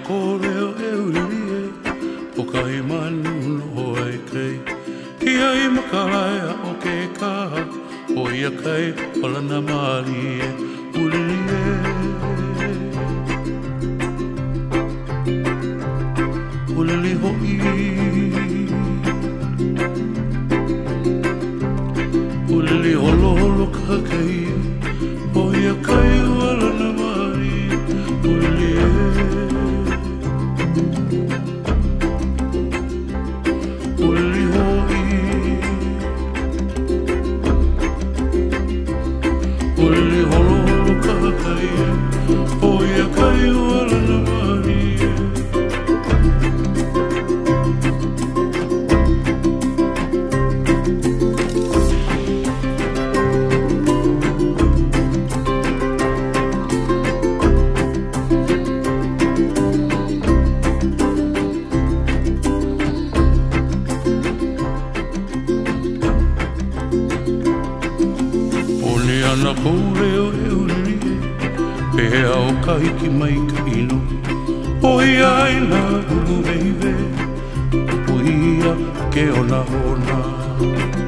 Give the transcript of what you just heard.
kore o e uri e, o kai manu no e kei. Ia I makalaia o ke kaha, o ia kai o lana mali e uri e. Ulili hoi, ulili holo holo kakai, o ia kai o lana mali uri e. Ulili hoi, ulili holo holo kakai, o ia kai o lana mali e. Ana kore o e uri e, pehea o ka hiki mai ka ino. O ia I nā uru veive, o ia ke ona hona.